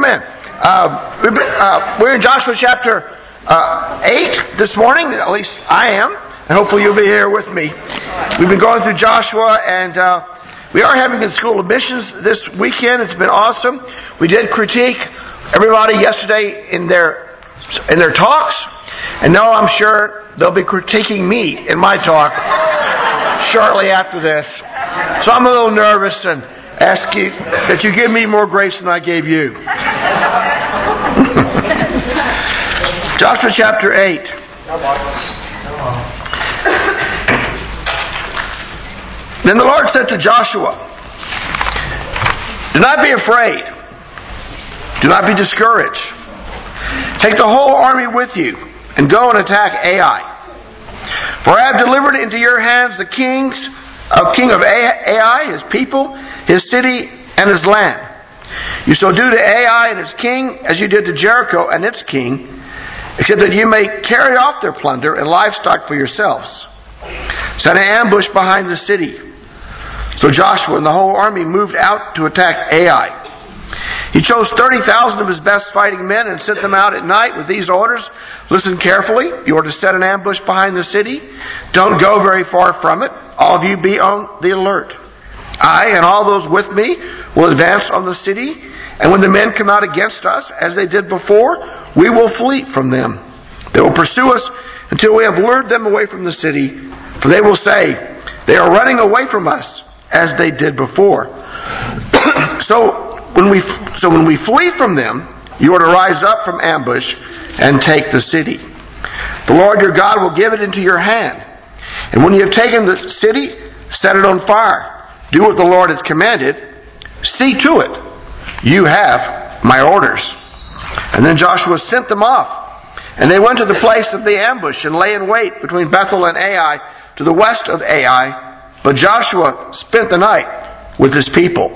Amen. We're in Joshua chapter 8 this morning. At least I am. And hopefully you'll be here with me. We've been going through Joshua, and we are having a school of missions this weekend. It's been awesome. We did critique everybody yesterday in their talks. And now I'm sure they'll be critiquing me in my talk shortly after this. So I'm a little nervous and ask you that you give me more grace than I gave you. Joshua chapter 8. Then the Lord said to Joshua, "Do not be afraid. Do not be discouraged. Take the whole army with you and go and attack Ai. For I have delivered into your hands the king of Ai, his people, his city, and his land. You shall do to Ai and its king as you did to Jericho and its king, except that you may carry off their plunder and livestock for yourselves. Set an ambush behind the city." So Joshua and the whole army moved out to attack Ai. He chose 30,000 of his best fighting men and sent them out at night with these orders. "Listen carefully. You are to set an ambush behind the city. Don't go very far from it. All of you be on the alert. I and all those with me will advance on the city, and when the men come out against us, as they did before, we will flee from them. They will pursue us until we have lured them away from the city, for they will say, 'They are running away from us,' as they did before. So when we flee from them, you are to rise up from ambush and take the city. The Lord your God will give it into your hand. And when you have taken the city, set it on fire. Do what the Lord has commanded. See to it. You have my orders." And then Joshua sent them off. And they went to the place of the ambush and lay in wait between Bethel and Ai to the west of Ai. But Joshua spent the night with his people.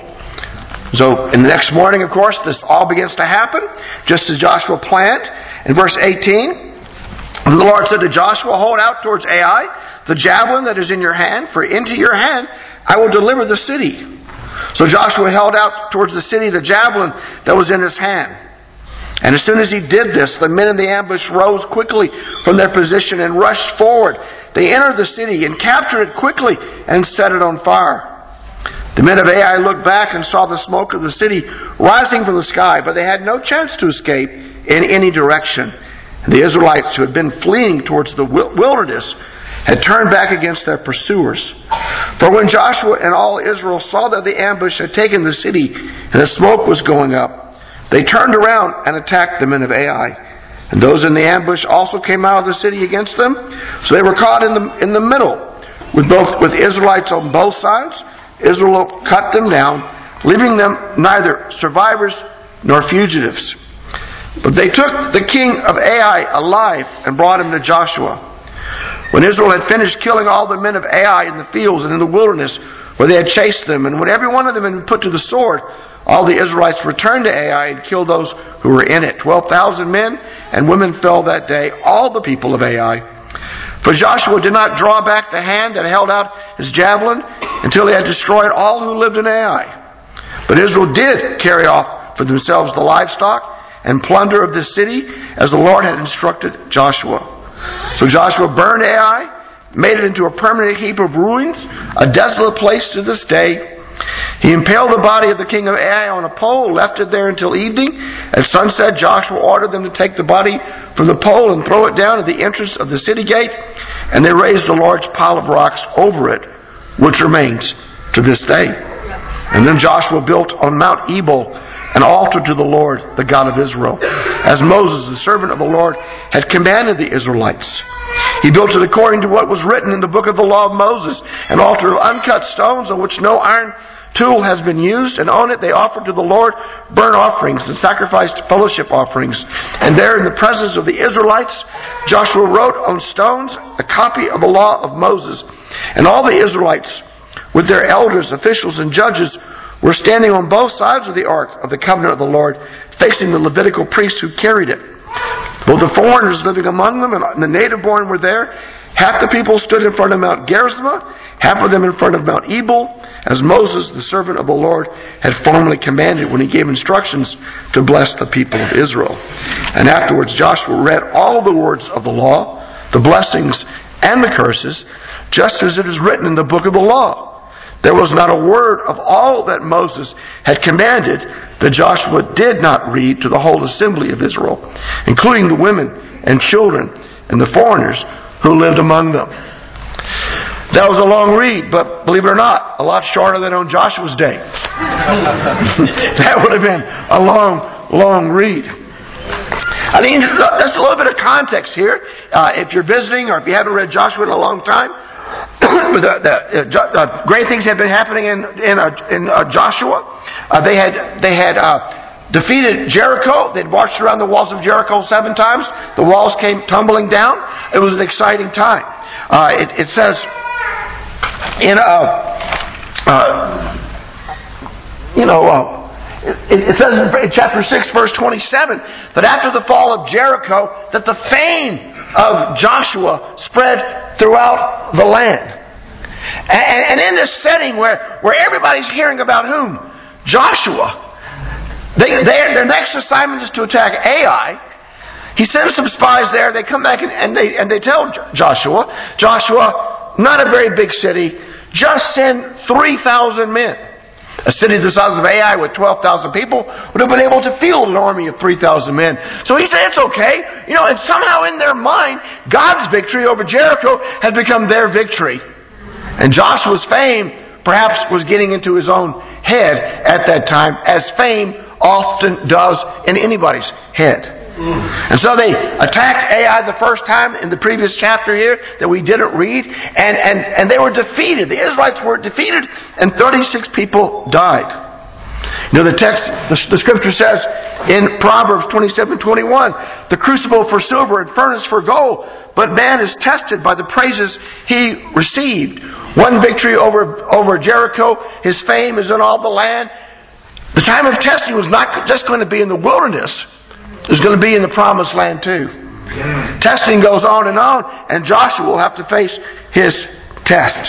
So in the next morning, of course, this all begins to happen, just as Joshua planned. In verse 18, the Lord said to Joshua, "Hold out towards Ai the javelin that is in your hand, for into your hand I will deliver the city." So Joshua held out towards the city the javelin that was in his hand. And as soon as he did this, the men in the ambush rose quickly from their position and rushed forward. They entered the city and captured it quickly and set it on fire. The men of Ai looked back and saw the smoke of the city rising from the sky, but they had no chance to escape in any direction. And the Israelites who had been fleeing towards the wilderness had turned back against their pursuers. For when Joshua and all Israel saw that the ambush had taken the city and the smoke was going up, they turned around and attacked the men of Ai. And those in the ambush also came out of the city against them. So they were caught in the middle with Israelites on both sides. Israel cut them down, leaving them neither survivors nor fugitives. But they took the king of Ai alive and brought him to Joshua. When Israel had finished killing all the men of Ai in the fields and in the wilderness where they had chased them, and when every one of them had been put to the sword, all the Israelites returned to Ai and killed those who were in it. 12,000 men and women fell that day, all the people of Ai. For Joshua did not draw back the hand that held out his javelin until he had destroyed all who lived in Ai. But Israel did carry off for themselves the livestock and plunder of this city, as the Lord had instructed Joshua. So Joshua burned Ai, made it into a permanent heap of ruins, a desolate place to this day. He impaled the body of the king of Ai on a pole, left it there until evening. At sunset, Joshua ordered them to take the body from the pole and throw it down at the entrance of the city gate, and they raised a large pile of rocks over it, which remains to this day. And then Joshua built on Mount Ebal an altar to the Lord, the God of Israel, as Moses, the servant of the Lord, had commanded the Israelites. He built it according to what was written in the book of the law of Moses, an altar of uncut stones on which no iron tool has been used, and on it they offered to the Lord burnt offerings and sacrificed fellowship offerings. And there in the presence of the Israelites, Joshua wrote on stones a copy of the law of Moses. And all the Israelites, with their elders, officials, and judges, were standing on both sides of the ark of the covenant of the Lord, facing the Levitical priests who carried it. Both the foreigners living among them and the native born were there, Half the people stood in front of Mount Gerizim, half of them in front of Mount Ebal, as Moses, the servant of the Lord, had formerly commanded when he gave instructions to bless the people of Israel. And afterwards Joshua read all the words of the law, the blessings and the curses, just as it is written in the book of the law. There was not a word of all that Moses had commanded that Joshua did not read to the whole assembly of Israel, including the women and children and the foreigners who lived among them. That was a long read, but believe it or not, a lot shorter than on Joshua's day. That would have been a long read. I mean, that's a little bit of context here. If you're visiting or if you haven't read Joshua in a long time, great things have been happening in Joshua. They had defeated Jericho. They'd marched around the walls of Jericho 7 times. The walls came tumbling down. It was an exciting time. It says in it says in chapter 6, verse 27, that after the fall of Jericho, that the fame of Joshua spread throughout the land. And in this setting where everybody's hearing about whom? Joshua. Their next assignment is to attack Ai. He sends some spies there. They come back and they tell Joshua, not a very big city, just send 3,000 men. A city the size of Ai with 12,000 people would have been able to field an army of 3,000 men. So he said it's okay. And somehow in their mind, God's victory over Jericho had become their victory. And Joshua's fame perhaps was getting into his own head at that time, as fame often does in anybody's head. And so they attacked Ai the first time in the previous chapter here that we didn't read, and they were defeated. The Israelites were defeated, and 36 people died. The scripture says in Proverbs 27:21, the crucible for silver and furnace for gold, but man is tested by the praises he received. One victory over Jericho, his fame is in all the land. The time of testing was not just going to be in the wilderness. It was going to be in the promised land too. Yeah. Testing goes on, and Joshua will have to face his test.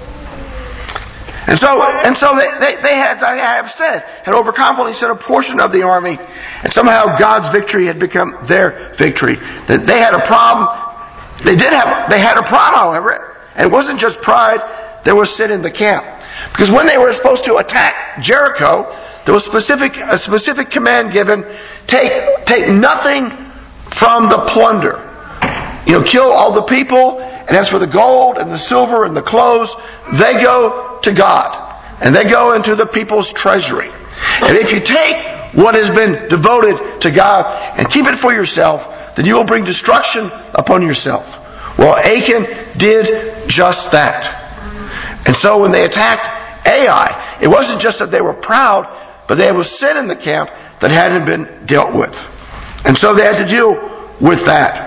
And so they had, I have said, had overconfidently sent a portion of the army, and somehow God's victory had become their victory. That they had a problem. They had a problem, however, and it wasn't just pride. There was sin in the camp, because when they were supposed to attack Jericho, there was a specific command given: take nothing from the plunder. Kill all the people, and as for the gold and the silver and the clothes, they go to God, and they go into the people's treasury. And if you take what has been devoted to God and keep it for yourself, then you will bring destruction upon yourself. Well, Achan did just that. And so when they attacked Ai, it wasn't just that they were proud, but there was sin in the camp that hadn't been dealt with. And so they had to deal with that.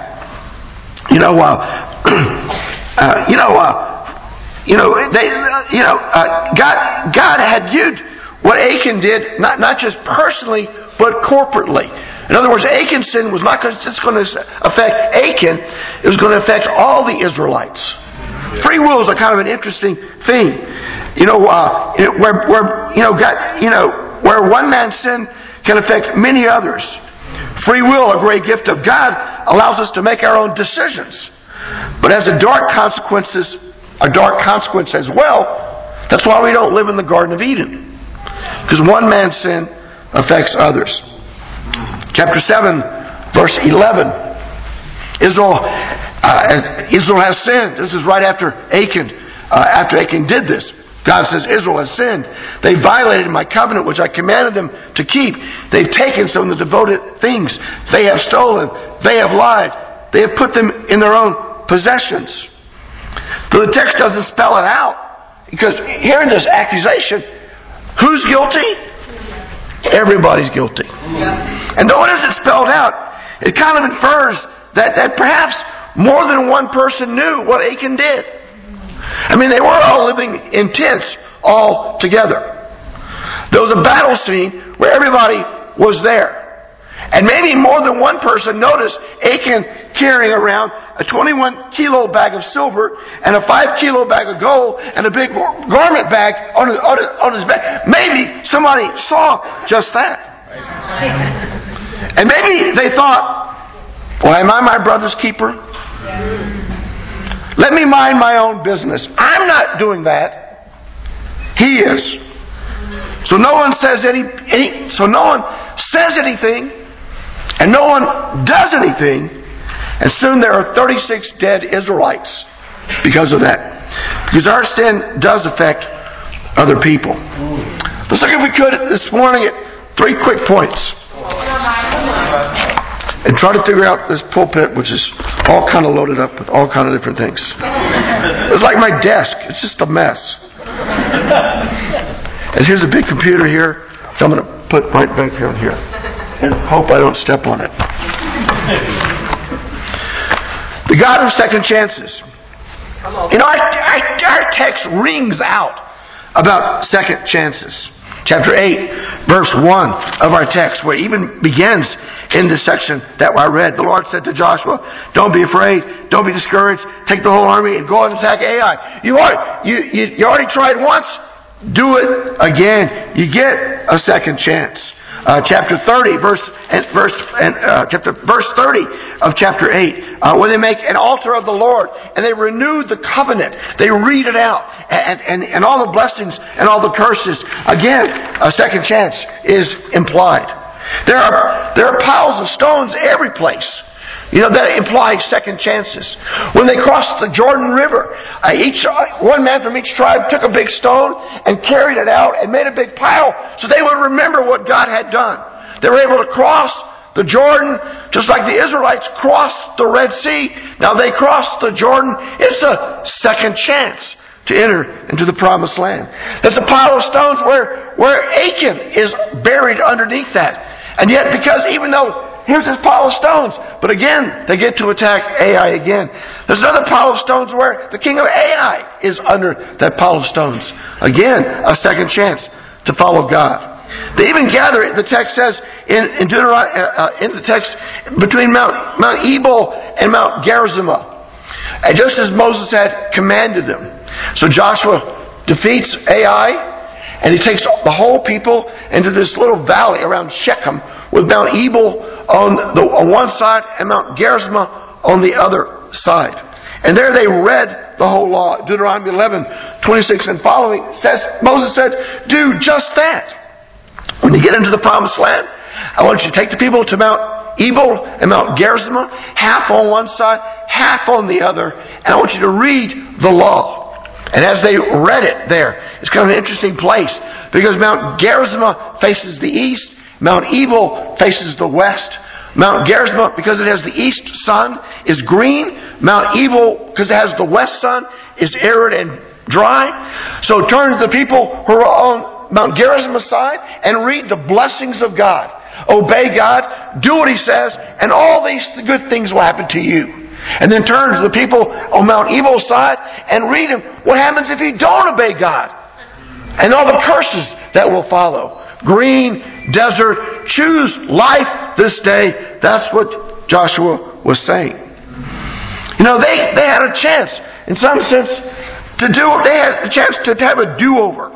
God had viewed what Achan did not just personally, but corporately. In other words, Achan's sin was not just going to affect Achan; it was going to affect all the Israelites. Free will is a kind of an interesting thing. Where one man's sin can affect many others. Free will, a great gift of God, allows us to make our own decisions, but has a dark consequence as well. That's why we don't live in the Garden of Eden, because one man's sin affects others. Chapter 7, verse 11. Israel has sinned. This is right after Achan. After Achan did this, God says Israel has sinned. They violated my covenant which I commanded them to keep. They've taken some of the devoted things. They have stolen. They have lied. They have put them in their own possessions. So the text doesn't spell it out, because hearing this accusation, who's guilty? Everybody's guilty. And though it isn't spelled out, it kind of infers that perhaps more than one person knew what Achan did. I mean, they were all living in tents all together. There was a battle scene where everybody was there. And maybe more than one person noticed Achan carrying around a 21-kilo bag of silver and a 5-kilo bag of gold and a big garment bag on his back. Maybe somebody saw just that. And maybe they thought, well, am I my brother's keeper? Let me mind my own business. I'm not doing that. He is. So no one says anything, and no one does anything, and soon there are 36 dead Israelites because of that. Because our sin does affect other people. Let's look, if we could, this morning at 3 quick points. And try to figure out this pulpit, which is all kind of loaded up with all kind of different things. It's like my desk. It's just a mess. And here's a big computer here. So I'm going to put right back here and here. And hope I don't step on it. The God of second chances. You know, our text rings out about second chances. Chapter 8, verse 1 of our text, where it even begins in this section that I read. The Lord said to Joshua, don't be afraid, don't be discouraged, take the whole army and go and attack Ai. You already tried once, do it again. You get a second chance. Chapter 30, verse 30 of chapter 8, where they make an altar of the Lord and they renew the covenant. They read it out, and all the blessings and all the curses. Again, a second chance is implied. There are piles of stones every place. You know, that implies second chances. When they crossed the Jordan River, one man from each tribe took a big stone and carried it out and made a big pile so they would remember what God had done. They were able to cross the Jordan just like the Israelites crossed the Red Sea. Now they crossed the Jordan. It's a second chance to enter into the promised land. There's a pile of stones where Achan is buried underneath that. And yet, because even though here's this pile of stones, but again, they get to attack Ai again. There's another pile of stones where the king of Ai is under that pile of stones. Again, a second chance to follow God. They even gather, the text says in the text, between Mount Ebal and Mount Gerizimah, and just as Moses had commanded them. So Joshua defeats Ai, and he takes the whole people into this little valley around Shechem, with Mount Ebal on one side and Mount Gerizimah on the other side. And there they read the whole law. Deuteronomy 11:26 and following says, Moses said, do just that. When you get into the promised land, I want you to take the people to Mount Ebal and Mount Gerizimah, half on one side, half on the other, and I want you to read the law. And as they read it there, it's kind of an interesting place, because Mount Gerizimah faces the east, Mount Ebal faces the west. Mount Gerizimah, because it has the east sun, is green. Mount Ebal, because it has the west sun, is arid and dry. So turn to the people who are on Mount Gerizimah's side and read the blessings of God. Obey God, do what He says, and all these good things will happen to you. And then turn to the people on Mount Ebal's side and read what happens if you don't obey God, and all the curses that will follow. Green, desert, choose life this day. That's what Joshua was saying. You know, they had a chance, in some sense, they had a chance to have a do-over.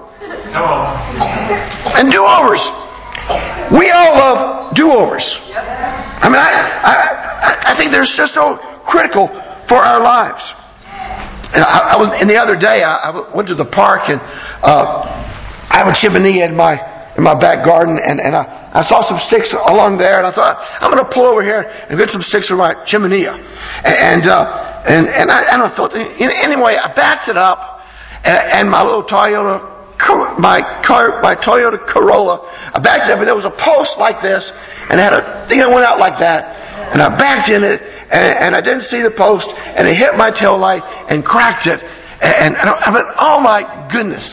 And do-overs. We all love do-overs. I mean, I think they're just so critical for our lives. And the other day, I went to the park, and I have a chimney in my back garden, and I saw some sticks along there, and I thought, I'm going to pull over here and get some sticks for my chimenea. And I thought, anyway, I backed it up, and my little Toyota, my Toyota Corolla, I backed it up, and there was a post like this, and it had a thing that went out like that, and I backed in it, and I didn't see the post, and it hit my tail light and cracked it, and I went, oh my goodness.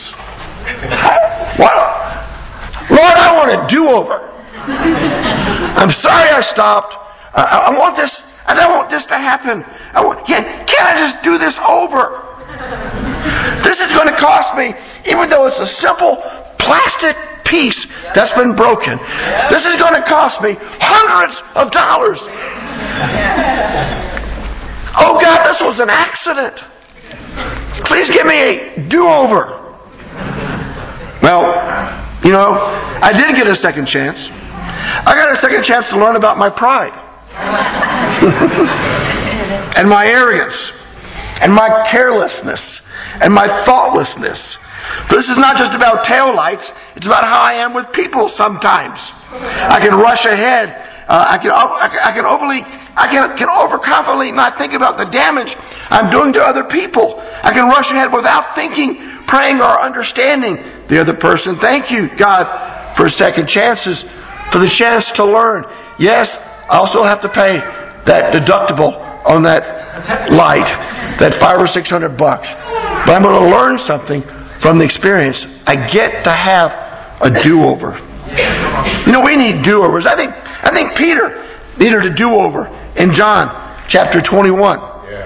Wow. Lord, I want a do-over. I'm sorry I stopped. I want this. I don't want this to happen. Can't I just do this over? This is going to cost me, even though it's a simple plastic piece that's been broken. This is going to cost me hundreds of dollars. Oh God, this was an accident. Please give me a do-over. Well, I did get a second chance. I got a second chance to learn about my pride. And my arrogance. And my carelessness. And my thoughtlessness. This is not just about taillights. It's about how I am with people sometimes. I can rush ahead. I can overconfidently not think about the damage I'm doing to other people. I can rush ahead without thinking, praying, or understanding the other person. Thank you, God, for second chances, for the chance to learn. Yes, I also have to pay that deductible on that light, that $500 or $600. But I'm going to learn something from the experience. I get to have a do-over. We need do-overs. I think Peter needed a do-over in John chapter 21.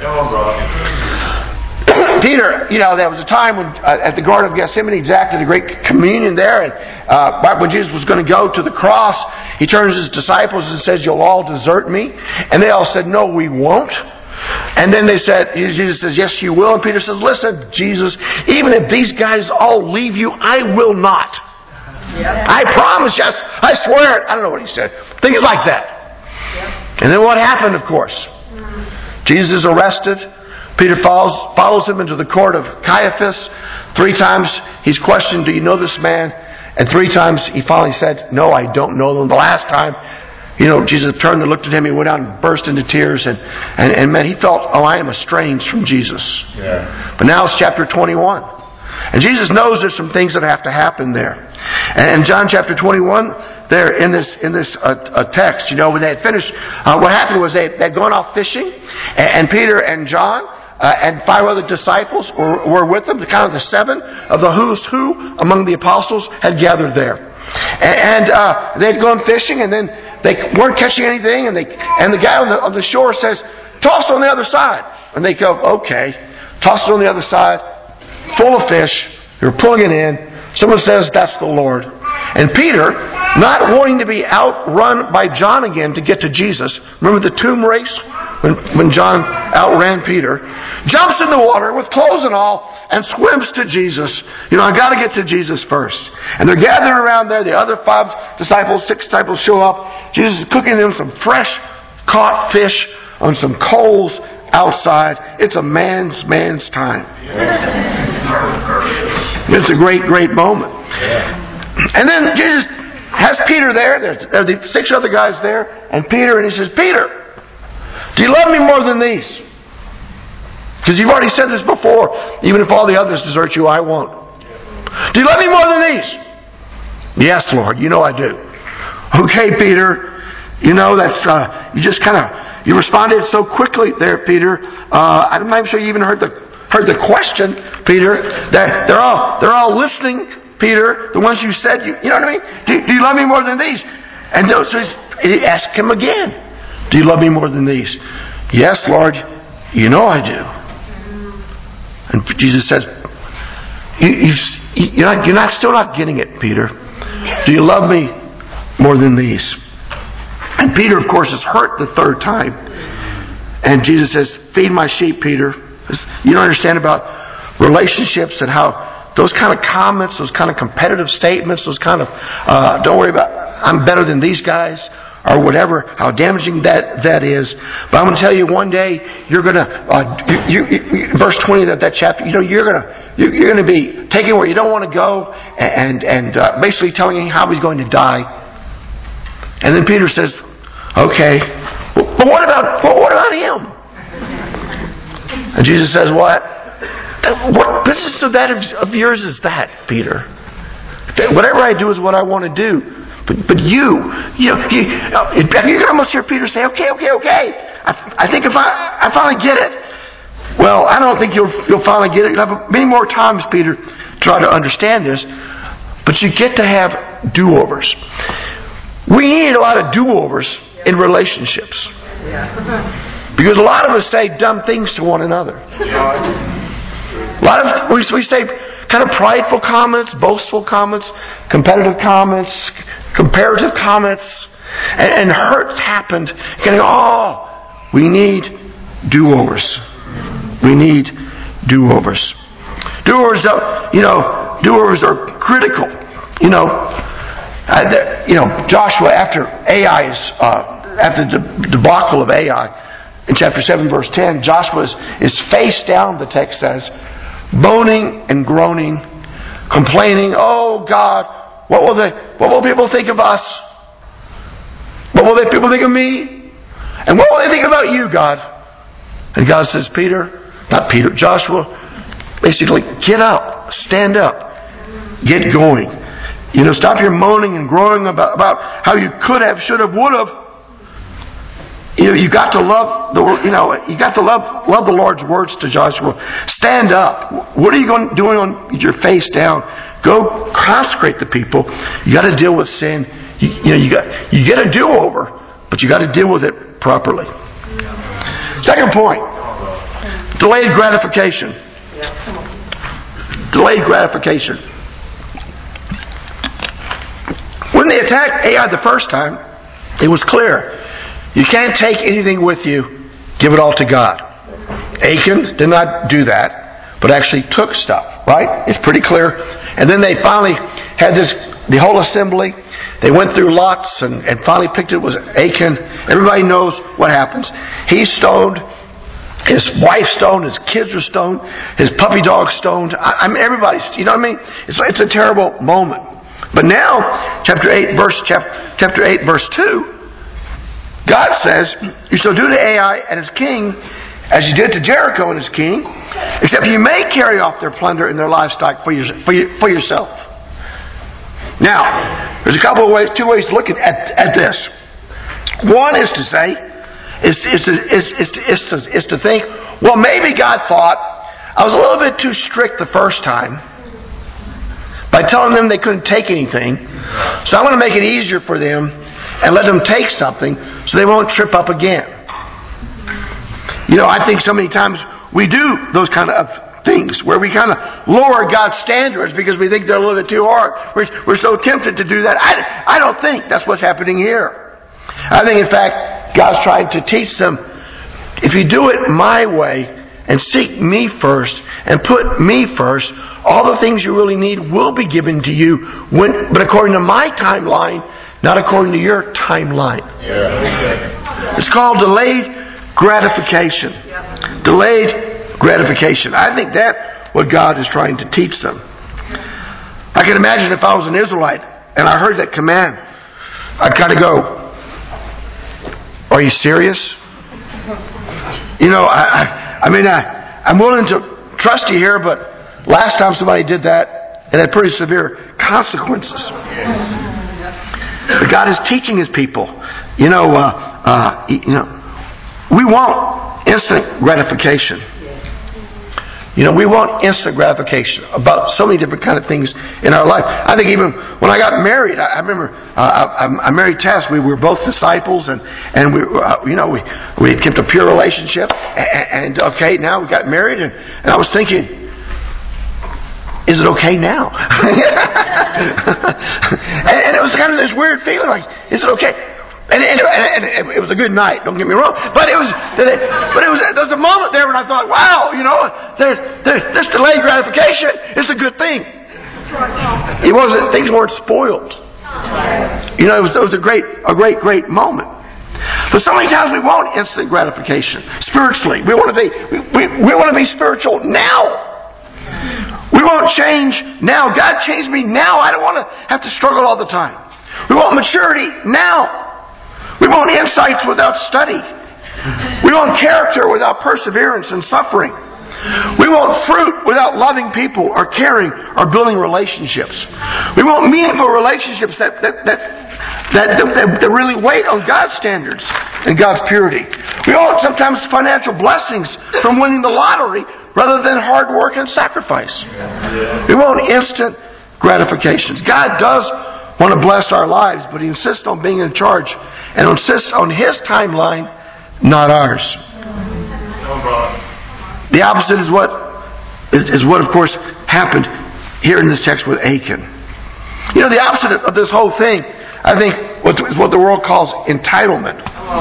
Peter, there was a time when at the Garden of Gethsemane, he exacted a great communion there, and right when Jesus was going to go to the cross, he turns to his disciples and says, "You'll all desert me." And they all said, "No, we won't." And then Jesus says, "Yes, you will." And Peter says, "Listen, Jesus, even if these guys all leave you, I will not. I promise, yes, I swear it." I don't know what he said. Things like that. And then what happened, of course? Jesus is arrested. Peter follows him into the court of Caiaphas. 3 times he's questioned, "Do you know this man?" And 3 times he finally said, "No, I don't know them." The last time, Jesus turned and looked at him. He went out and burst into tears. And man, he felt, I am estranged from Jesus. Yeah. But now it's chapter 21. And Jesus knows there's some things that have to happen there. And John chapter 21, there in this text, when they had finished, what happened was they had gone off fishing. And Peter and John and 5 other disciples were with them. Kind of the 7 of the who's who among the apostles had gathered there. And they had gone fishing, and then they weren't catching anything. And the guy on the shore says, "Toss it on the other side." And they go, "Okay." Toss it on the other side, full of fish. They're pulling it in. Someone says, "That's the Lord." And Peter, not wanting to be outrun by John again to get to Jesus, remember the tomb race? When John outran Peter, jumps in the water with clothes and all and swims to Jesus. I got to get to Jesus first. And they're gathering around there. The other 6 disciples show up. Jesus is cooking them some fresh caught fish on some coals outside. It's a man's time. It's a great, great moment. And then Jesus has Peter there. There are the 6 other guys there. And Peter, and he says, "Peter, do you love me more than these?" Because you've already said this before. "Even if all the others desert you, I won't." "Do you love me more than these?" "Yes, Lord, I do." "Okay, Peter. That's you just you responded so quickly there, Peter. I'm not even sure you even heard the question, Peter. That they're all listening, Peter. The ones you said, you know what I mean? Do you love me more than these?" And so he asked him again, "Do you love me more than these?" "Yes, Lord, I do." And Jesus says, "You're still not getting it, Peter. Do you love me more than these?" And Peter, of course, is hurt the 3rd time. And Jesus says, "Feed my sheep, Peter." You don't understand about relationships and how those kind of comments, those kind of competitive statements, those kind of, "Don't worry about, I'm better than these guys," or whatever, how damaging that is. But I'm going to tell you, one day you're going to, verse 20 of that chapter, you're going to be taken where you don't want to go, and basically telling him how he's going to die. And then Peter says, "Okay, but what about him?" And Jesus says, "What business of yours is that, Peter? Whatever I do is what I want to do. But you can almost hear Peter say, okay. I think if I finally get it." Well, I don't think you'll finally get it. You'll have many more times, Peter, to try to understand this. But you get to have do-overs. We need a lot of do-overs in relationships. Because a lot of us say dumb things to one another. A lot of we say kind of prideful comments, boastful comments, competitive comments, comparative comments, and hurts happened. Getting, we need do-overs. We need do-overs. Do-overs are critical. Joshua, after the debacle of Ai, in chapter 7, verse 10, Joshua is face down, the text says, moaning and groaning, complaining, "Oh God, what will people think of us? What will people think of me? And what will they think about you, God?" And God says, Joshua, basically, get up, stand up, get going. Stop your moaning and groaning about how you could have, should have, would have. You got to love love the Lord's words to Joshua. Stand up. What are you doing on your face down? Go consecrate the people. You got to deal with sin. You get a do-over, but you got to deal with it properly. Second point: delayed gratification. Delayed gratification. When they attacked Ai the first time, it was clear. You can't take anything with you. Give it all to God. Achan did not do that, but actually took stuff. Right? It's pretty clear. And then they finally had the whole assembly. They went through lots and finally picked it was Achan. Everybody knows what happens. He's stoned. His wife's stoned. His kids are stoned. His puppy dog's stoned. Everybody's. You know what I mean? It's a terrible moment. But now, chapter 8, verse 2. God says, "You shall do to Ai and his king as you did to Jericho and his king, except you may carry off their plunder and their livestock for yourself." Now, there's two ways to look at this. One is to say, is to think, well, maybe God thought I was a little bit too strict the first time by telling them they couldn't take anything, so I'm going to make it easier for them and let them take something so they won't trip up again. I think so many times we do those kind of things where we kind of lower God's standards because we think they're a little bit too hard. We're so tempted to do that. I don't think that's what's happening here. I think, in fact, God's trying to teach them, if you do it my way and seek me first and put me first, all the things you really need will be given to you, but according to my timeline, not according to your timeline. Yeah. It's called delayed gratification. Yep. Delayed gratification. I think that's what God is trying to teach them. I can imagine if I was an Israelite and I heard that command, I'd kind of go, "Are you serious?" I'm willing to trust you here, but last time somebody did that, it had pretty severe consequences. But God is teaching His people. We want instant gratification. We want instant gratification about so many different kind of things in our life. I think even when I got married, I remember I married Tess. We were both disciples, and we had kept a pure relationship. And okay, now we got married, and I was thinking, is it okay now? and it was kind of this weird feeling, like, is it okay? And it was a good night. Don't get me wrong, but there was a moment there when I thought, wow, there's delayed gratification. It's a good thing. It wasn't. Things weren't spoiled. It was a great moment. But so many times we want instant gratification spiritually. We want to be spiritual now. We want change now. God changed me now. I don't want to have to struggle all the time. We want maturity now. We want insights without study. We want character without perseverance and suffering. We want fruit without loving people or caring or building relationships. We want meaningful relationships that really wait on God's standards and God's purity. We want sometimes financial blessings from winning the lottery rather than hard work and sacrifice. We want instant gratifications. God does want to bless our lives, but He insists on being in charge and insists on His timeline, not ours. The opposite is what of course happened here in this text with Achan. The opposite of this whole thing, I think, is what the world calls entitlement.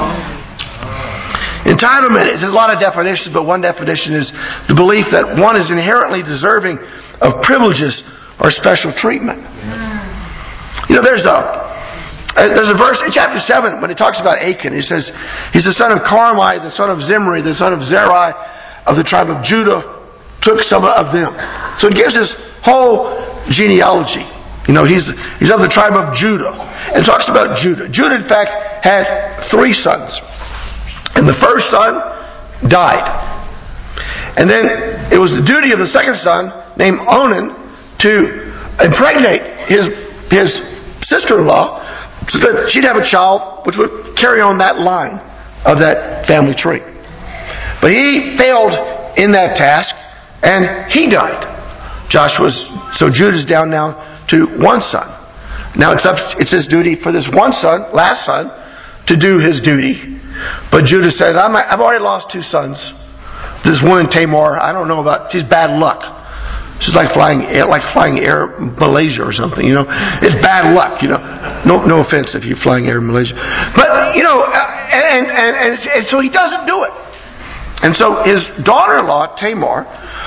Entitlement is a lot of definitions, but one definition is the belief that one is inherently deserving of privileges or special treatment. There's a verse in chapter 7 when it talks about Achan. He says, he's the son of Carmi, the son of Zimri, the son of Zerai of the tribe of Judah, took some of them. So it gives this whole genealogy. He's of the tribe of Judah. And it talks about Judah. Judah, in fact, had 3 sons. And the first son died. And then it was the duty of the second son, named Onan, to impregnate his sister-in-law so that she'd have a child which would carry on that line of that family tree. But he failed in that task, and he died. So Judah's down now to 1 son. Now it's his duty for this 1 son, last son, to do his duty. But Judah said, I've already lost 2 sons. This woman Tamar, I don't know about, she's bad luck. She's like flying Air Malaysia or something, It's bad luck, No offense if you're flying Air Malaysia. But, and so he doesn't do it. And so his daughter-in-law, Tamar,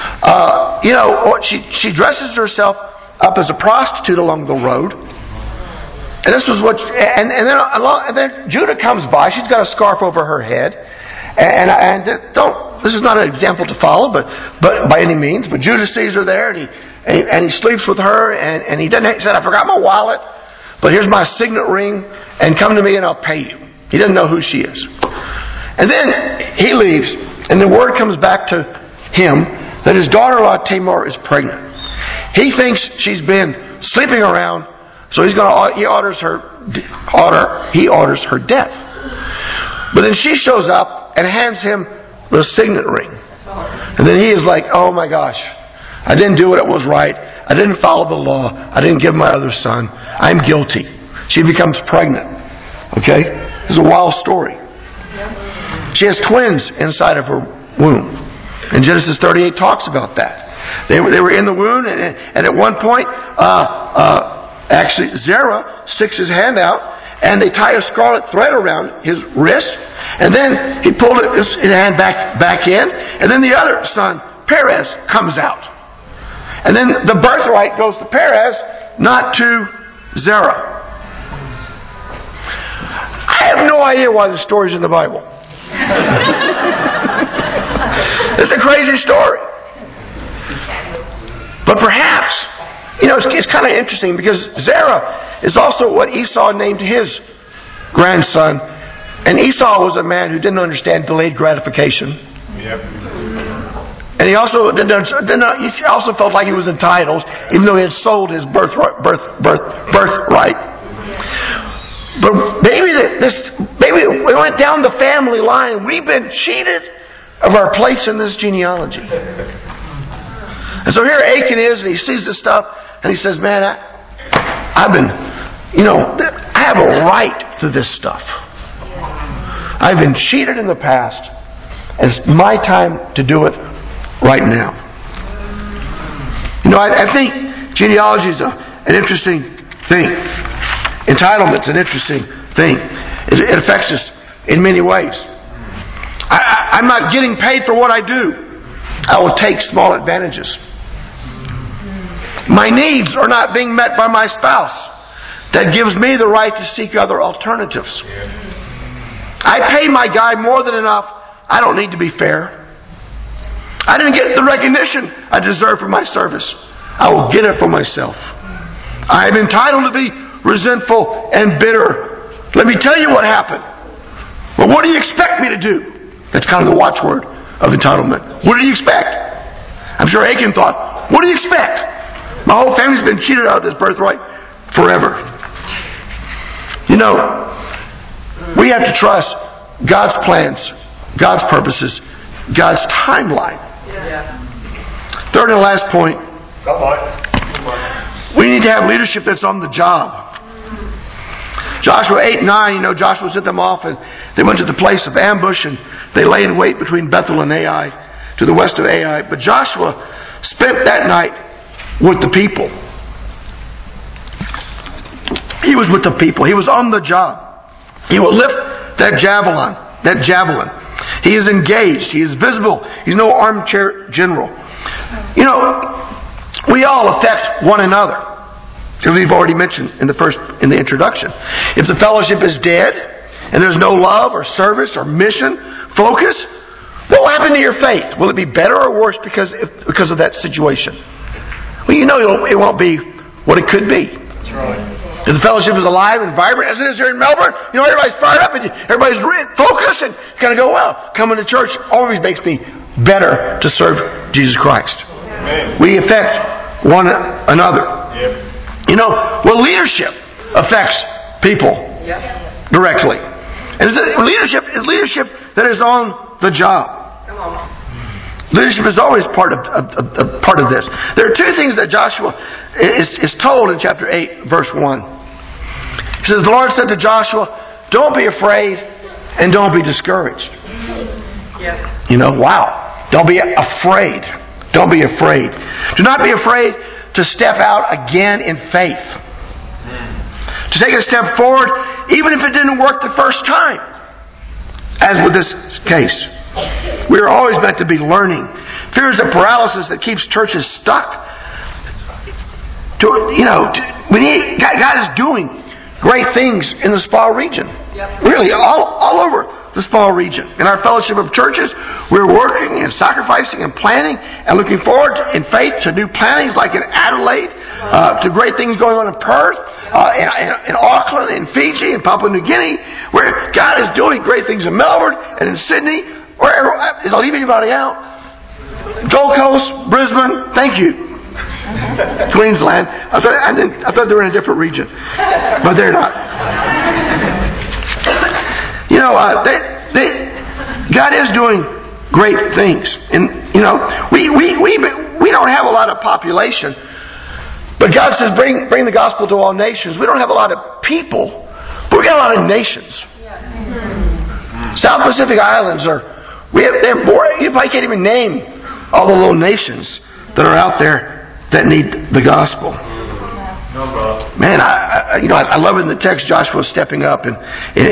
she dresses herself up as a prostitute along the road. And this was and then Judah comes by. She's got a scarf over her head, and this is not an example to follow, but by any means. But Judah sees her there, and he sleeps with her, and he said, "I forgot my wallet, but here's my signet ring, and come to me, and I'll pay you." He doesn't know who she is, and then he leaves, and the word comes back to him that his daughter-in-law Tamar is pregnant. He thinks she's been sleeping around. So he orders her death. But then she shows up and hands him the signet ring. And then he is like, oh my gosh, I didn't do what was right. I didn't follow the law. I didn't give my other son. I'm guilty. She becomes pregnant. Okay? This is a wild story. She has twins inside of her womb. And Genesis 38 talks about that. They were in the womb, and at one point, actually, Zerah sticks his hand out, and they tie a scarlet thread around his wrist, and then he pulled his hand back in, and then the other son, Perez, comes out. And then the birthright goes to Perez, not to Zerah. I have no idea why the story's in the Bible. It's a crazy story. But perhaps, it's kind of interesting because Zerah is also what Esau named his grandson. And Esau was a man who didn't understand delayed gratification. Yep. And he also felt like he was entitled, even though he had sold his birthright. But maybe we went down the family line. We've been cheated of our place in this genealogy. And so here Achan is, and he sees this stuff, and he says, man, I have a right to this stuff. I've been cheated in the past, and it's my time to do it right now. I think genealogy is an interesting thing. Entitlement's an interesting thing. It affects us in many ways. I'm not getting paid for what I do. I will take small advantages. My needs are not being met by my spouse. That gives me the right to seek other alternatives. I pay my guy more than enough. I don't need to be fair. I didn't get the recognition I deserve for my service. I will get it for myself. I am entitled to be resentful and bitter. Let me tell you what happened. Well, what do you expect me to do? That's kind of the watchword of entitlement. What do you expect? I'm sure Achan thought, what do you expect? My whole family's been cheated out of this birthright forever. We have to trust God's plans, God's purposes, God's timeline. Yeah. Third and last point. We need to have leadership that's on the job. Joshua 8:9, Joshua sent them off and they went to the place of ambush and they lay in wait between Bethel and Ai, to the west of Ai. But Joshua spent that night with the people. He was with the people. He was on the job. He will lift that javelin. He is engaged. He is visible. He's no armchair general. You know, we all affect one another, as we've already mentioned in the introduction. If the fellowship is dead and there's no love or service or mission focus, what will happen to your faith? Will it be better or worse because of that situation? Well, you know it won't be what it could be. That's right. If the fellowship is alive and vibrant as it is here in Melbourne, you know, everybody's fired up and everybody's focused and kind of go, well, coming to church always makes me better to serve Jesus Christ. Amen. We affect one another. Yep. You know, well, leadership affects people directly. And leadership is leadership that is on the job. Come on. Leadership is always part of this. There are two things that Joshua is told in chapter 8, verse 1. He says, the Lord said to Joshua, don't be afraid and don't be discouraged. Yes. You know, wow. Don't be afraid. Don't be afraid. Do not be afraid to step out again in faith. To take a step forward, even if it didn't work the first time. As with this case. We are always meant to be learning. Fear is the paralysis that keeps churches stuck. God is doing great things in the Spa region. Really, all over the Spa region. In our fellowship of churches, we're working and sacrificing and planning and looking forward in faith to new plannings like in Adelaide, to great things going on in Perth, in Auckland, in Fiji, in Papua New Guinea, where God is doing great things in Melbourne and in Sydney. Did I leave anybody out? Gold Coast, Brisbane, thank you. Queensland. I thought they were in a different region, but they're not. You know, God is doing great things, and you know, we don't have a lot of population, but God says bring the gospel to all nations. We don't have a lot of people, but we got a lot of nations. South Pacific Islands they're more. You probably can't even name all the little nations that are out there that need the gospel. Man, I love in the text Joshua stepping up in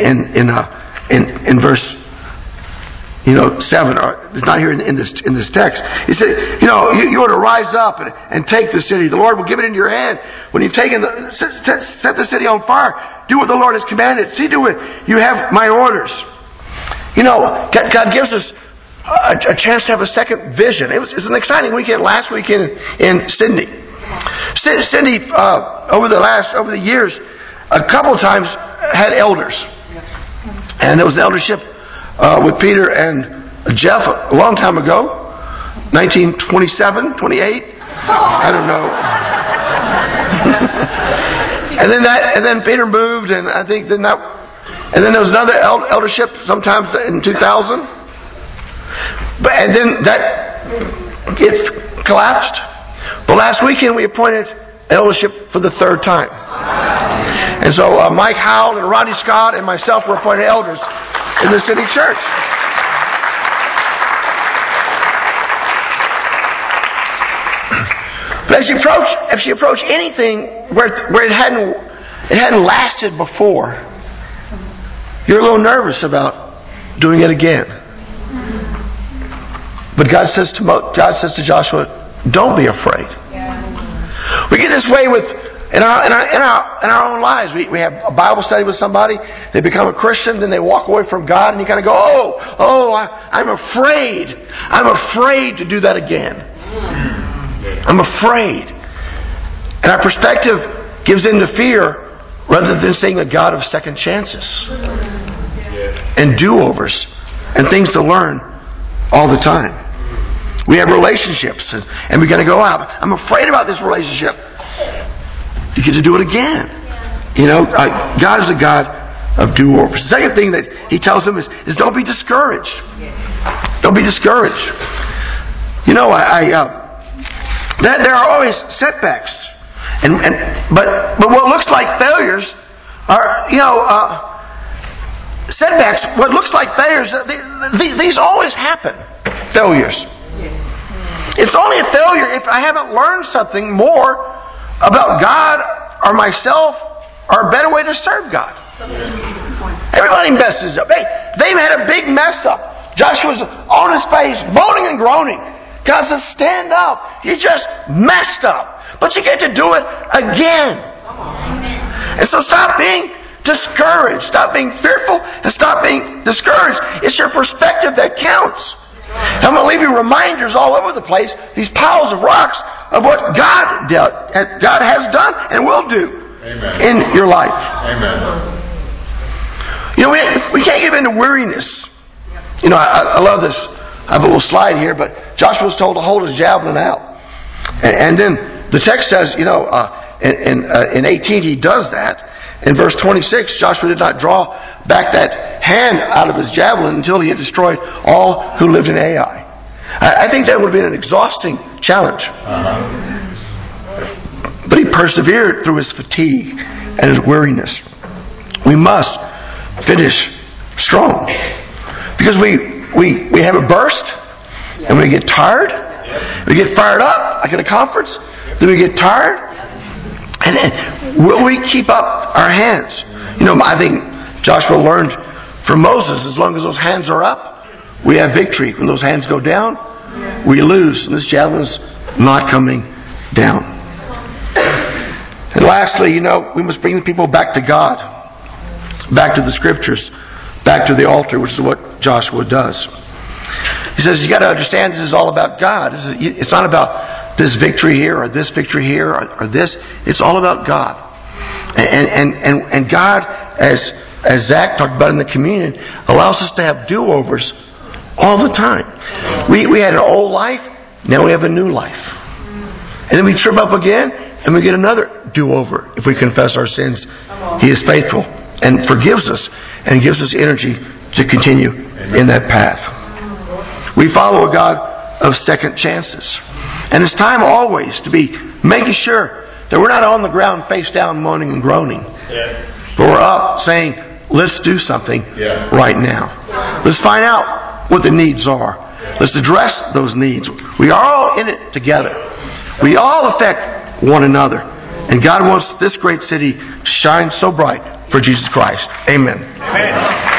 verse 7. It's not here in this text. He said, you ought to rise up and take the city. The Lord will give it into your hand. When you've taken set the city on fire, do what the Lord has commanded. See to it you have my orders. You know, God gives us a chance to have a second vision. It was an exciting weekend last weekend in Sydney. Sydney, over the years, a couple of times had elders. And there was eldership with Peter and Jeff a long time ago, 1927, 28. I don't know. and then Peter moved, and I think then that. And then there was another eldership sometimes in 2000. And then it collapsed. But last weekend we appointed eldership for the third time. And so Mike Howell and Rodney Scott and myself were appointed elders in the city church. But as you approach anything where it hadn't lasted before, you're a little nervous about doing it again. But God says to Joshua, don't be afraid. We get this way in our own lives. We have a Bible study with somebody, they become a Christian, then they walk away from God, and you kind of go, I'm afraid. I'm afraid to do that again. I'm afraid. And our perspective gives in to fear rather than seeing a God of second chances and do-overs and things to learn all the time. We have relationships and we're going to go out. I'm afraid about this relationship. You get to do it again. God is a God of do-overs. The second thing that He tells them is don't be discouraged. Don't be discouraged. There are always setbacks. But what looks like failures are, setbacks, what looks like failures, these always happen. Failures. It's only a failure if I haven't learned something more about God or myself or a better way to serve God. Everybody messes up. They had a big mess up. Joshua's on his face, moaning and groaning. God says, stand up. You just messed up. But you get to do it again. And so stop being discouraged. Stop being fearful and stop being discouraged. It's your perspective that counts. I'm going to leave you reminders all over the place, these piles of rocks of what God has done and will do in your life. Amen. We can't give in to weariness. I love this. I have a little slide here, but Joshua was told to hold his javelin out. And then the text says, in 18 he does that. In verse 26, Joshua did not draw back that hand out of his javelin until he had destroyed all who lived in Ai. I think that would have been an exhausting challenge. But he persevered through his fatigue and his weariness. We must finish strong. Because we have a burst, and we get tired. We get fired up, like at a conference. Then we get tired. And then, will we keep up our hands? I think Joshua learned from Moses, as long as those hands are up, we have victory. When those hands go down, we lose. And this javelin's not coming down. And lastly, we must bring the people back to God. Back to the Scriptures. Back to the altar, which is what Joshua does. He says, you got to understand this is all about God. It's not about this victory here or this victory here or this. It's all about God. And God, as Zach talked about in the communion, allows us to have do-overs all the time. We had an old life, now we have a new life. And then we trip up again and we get another do-over if we confess our sins. He is faithful and forgives us and gives us energy to continue in that path. We follow a God of second chances. And it's time always to be making sure that we're not on the ground face down moaning and groaning. But we're up saying, let's do something right now. Let's find out what the needs are. Let's address those needs. We are all in it together. We all affect one another. And God wants this great city to shine so bright for Jesus Christ. Amen.